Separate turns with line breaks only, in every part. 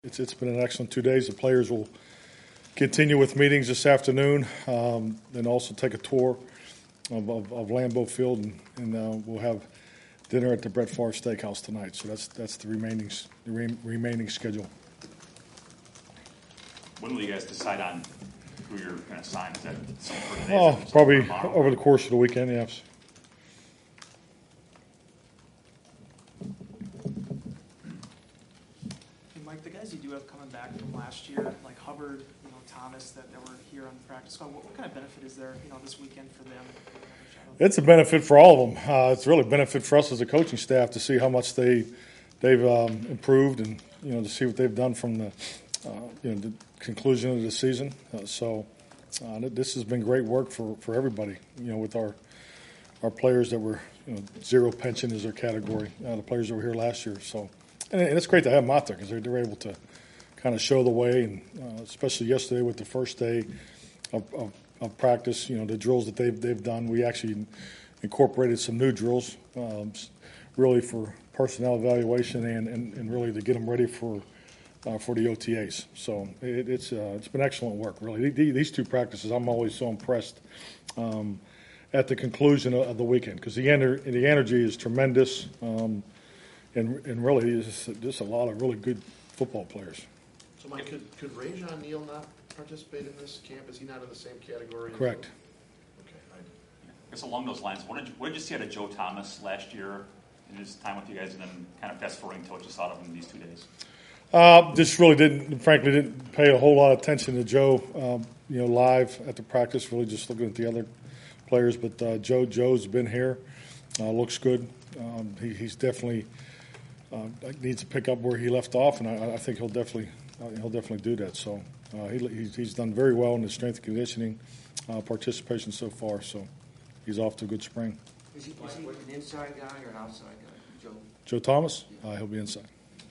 It's been an excellent 2 days. The players will continue with meetings this afternoon, and also take a tour of Lambeau Field, and we'll have dinner at the Brett Favre Steakhouse tonight. So that's the remaining schedule.
When will you guys decide on who you're going to sign? Is that some sort of days?
Probably over the course of the weekend, yes.
Mike, the guys you do have coming back from last year, like Hubbard, Thomas, that were here on the practice squad, what kind of benefit is there, this weekend for them?
It's a benefit for all of them. It's really a benefit for us as a coaching staff to see how much they've improved, and to see what they've done from the conclusion of the season. This has been great work for everybody. With our players that were zero pension is their category. The players that were here last year. And it's great to have them out there because they're able to kind of show the way, and especially yesterday with the first day of practice, the drills that they've done. We actually incorporated some new drills, really for personnel evaluation and really to get them ready for the OTAs. So it's been excellent work, really. These two practices, I'm always so impressed at the conclusion of the weekend because the energy is tremendous, and really is just a lot of really good football players.
So, Mike, could Rajon Neal not participate in this camp? Is he not in the same category?
Correct.
Okay.
I guess along those lines, what did you see out of Joe Thomas last year in his time with you guys, and then kind of fast forwarding to what you saw of him in these 2 days?
Just really didn't pay a whole lot of attention to Joe, live at the practice. Really just looking at the other players. But Joe's been here, looks good. He's definitely needs to pick up where he left off, and I think he'll definitely do that. So he's done very well in the strength and conditioning participation so far. So he's off to a good spring.
Is he an inside guy or an outside guy, Joe?
Joe Thomas? He'll be inside.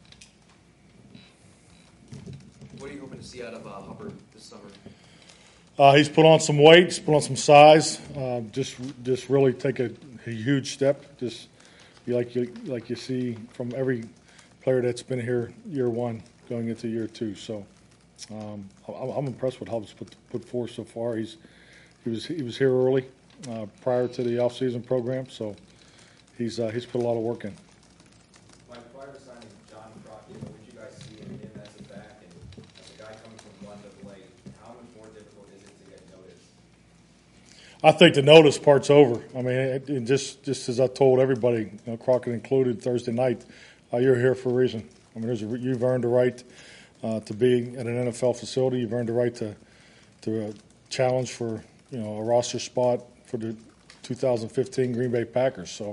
What are you hoping to see out of Hubbard this summer?
He's put on some weight. He's put on some size. Just really take a huge step. Just like you see from every player that's been here year one going into year two. So I'm impressed with how he's put forth so far. He was here early prior to the off-season program, so he's put a lot of work in.
Mike, prior to signing John Crockett, what did you guys see in him as a back, and as a guy coming from London of late, how much more difficult is it to get noticed?
I think the notice part's over. I mean, just as I told everybody, Crockett included Thursday night, you're here for a reason. I mean, you've earned the right to be at an NFL facility. You've earned the right to challenge for a roster spot for the 2015 Green Bay Packers. So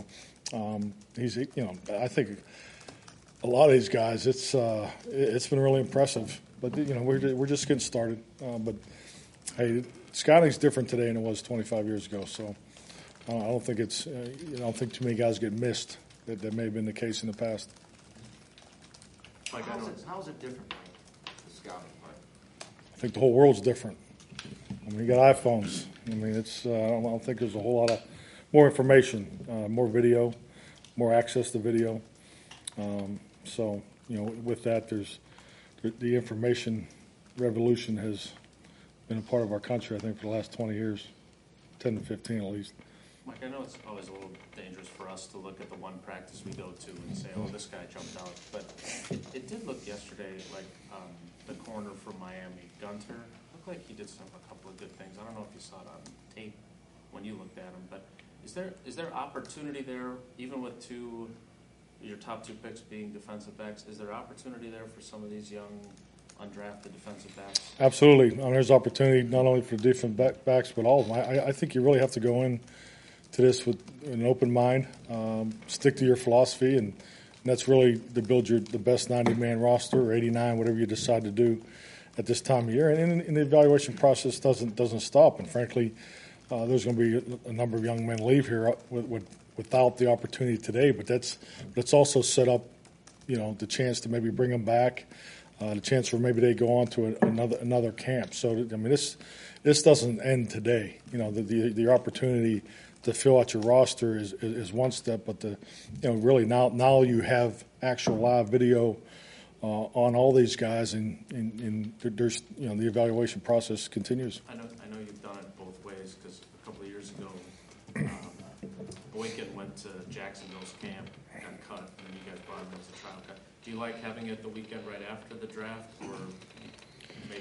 I think a lot of these guys, it's been really impressive. But we're just getting started. But hey, scouting's different today than it was 25 years ago. So I don't think I don't think too many guys get missed. That may have been the case in the past.
How is it different, Mike, the scouting part?
I think the whole world's different. I mean, you got iPhones. I mean, I don't think there's a whole lot of more information, more video, more access to video. So with that, there's the information revolution has been a part of our country, I think, for the last 20 years, 10 to 15 at least.
Mike, I know it's always a little dangerous for us to look at the one practice we go to and say, oh, this guy jumped out. But it did look yesterday like the corner from Miami, Gunter, looked like he did a couple of good things. I don't know if you saw it on tape when you looked at him. But is there opportunity there, even with your top two picks being defensive backs, is there opportunity there for some of these young undrafted defensive backs?
Absolutely. There's opportunity not only for defensive backs, but all of them. I think you really have to go in to this with an open mind, stick to your philosophy, and that's really to build the best 90-man roster or 89, whatever you decide to do at this time of year. And the evaluation process doesn't stop. And frankly, there's going to be a number of young men leave here without the opportunity today. But let's also set up, the chance to maybe bring them back, the chance for maybe they go on to another camp. So I mean, this doesn't end today. The opportunity to fill out your roster is one step, but really now you have actual live video on all these guys, and there's the evaluation process continues.
I know you've done it both ways, because a couple of years ago, Boykin went to Jacksonville's camp, got cut, and then you guys brought him as a trial cut. Do you like having it the weekend right after the draft, or maybe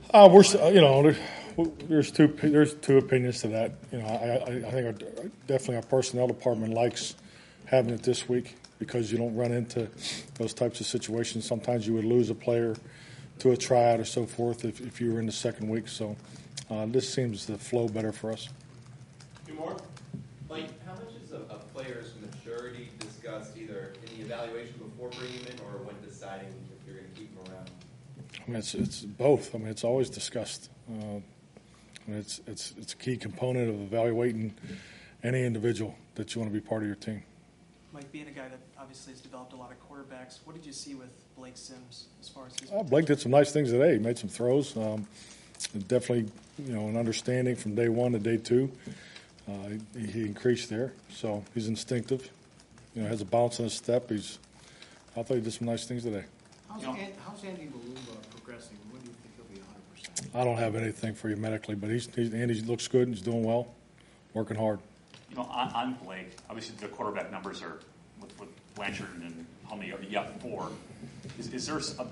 there's two opinions to that. I think definitely our personnel department likes having it this week, because you don't run into those types of situations. Sometimes you would lose a player to a tryout or so forth if you were in the second week. So this seems to flow better for us.
Two more? Like, how much is a player's maturity discussed either in the evaluation before bringing him in or when deciding if you're going to keep him around?
I mean, it's both. I mean, it's always discussed. It's a key component of evaluating any individual that you want to be part of your team.
Mike, being a guy that obviously has developed a lot of quarterbacks, what did you see with Blake Sims as far as his
Blake did some nice things today. He made some throws. Definitely, an understanding from day one to day two. He increased there, so he's instinctive. Has a bounce in his step. I thought he did some nice things today.
How's Andy Malumba progressing? When do you think he'll be 100%?
I don't have anything for you medically, but Andy looks good. He's doing well, working hard.
On Blake, obviously the quarterback numbers are with Blanchard and Huntley. You got 4. Is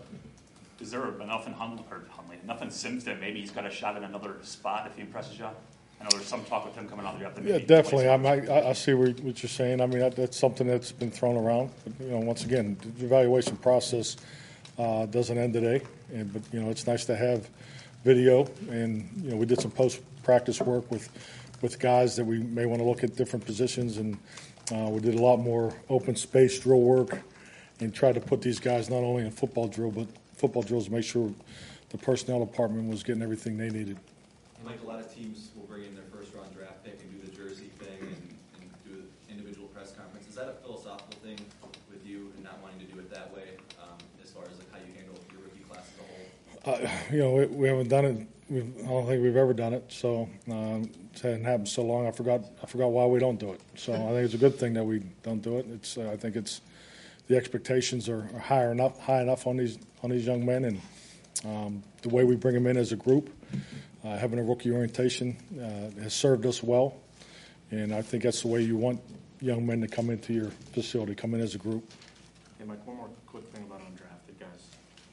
there enough in Huntley, enough in Sims that maybe he's got a shot at another spot if he impresses you? I know there's some talk with him coming out.
Yeah, definitely. I see what you're saying. I mean, that's something that's been thrown around. But, once again, the evaluation process doesn't end today. But it's nice to have video, and we did some post-practice work with guys that we may want to look at different positions, and we did a lot more open space drill work and tried to put these guys not only in football drill, but football drills to make sure the personnel department was getting everything they needed.
Like a lot of teams will bring in their first-round draft pick and do the jersey thing and do an individual press conference. Is that a philosophical thing with you and not wanting to do it that way, as far as how you handle your rookie class as a whole?
We haven't done it. I don't think we've ever done it. So it hadn't happened so long. I forgot why we don't do it. So I think it's a good thing that we don't do it. I think the expectations are high enough on these young men, and the way we bring them in as a group. Having a rookie orientation has served us well, and I think that's the way you want young men to come into your facility, come in as a group.
Hey, Mike, one more quick thing about undrafted guys.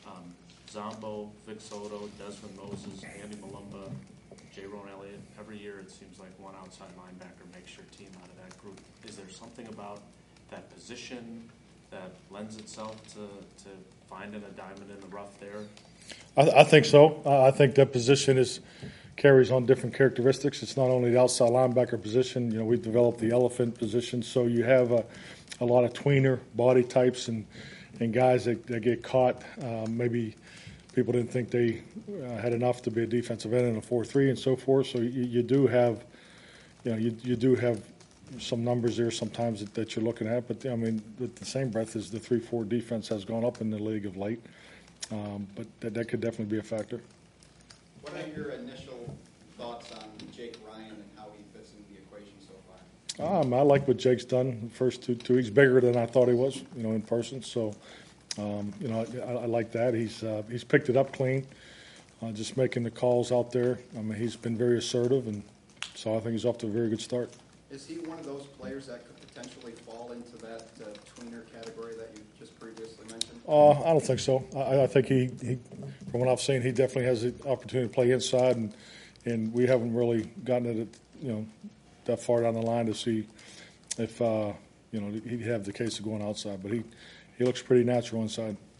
Zombo, Vic Soto, Desmond Moses, Andy Malumba, J-Ron Elliott. Every year it seems like one outside linebacker makes your team out of that group. Is there something about that position that lends itself to finding a diamond in the rough there?
I think so. I think that position carries on different characteristics. It's not only the outside linebacker position. We've developed the elephant position, so you have a lot of tweener body types and guys that get caught. Maybe people didn't think they had enough to be a defensive end in a 4-3 and so forth. So you do have, you do have some numbers there sometimes that you're looking at. But I mean, at the same breath as the 3-4 defense has gone up in the league of late. But that could definitely be a factor.
What are your initial thoughts on Jake Ryan and how he fits into the equation so far?
I like what Jake's done the first two weeks. Bigger than I thought he was, in person. So, I like that. He's picked it up clean, just making the calls out there. I mean, he's been very assertive, and so I think he's off to a very good start.
Is he one of those players that could potentially fall into that tweener category that you just previously mentioned?
I don't think so. I think he, from what I've seen, he definitely has the opportunity to play inside, and we haven't really gotten it, that far down the line to see if, he'd have the case of going outside. But he looks pretty natural inside.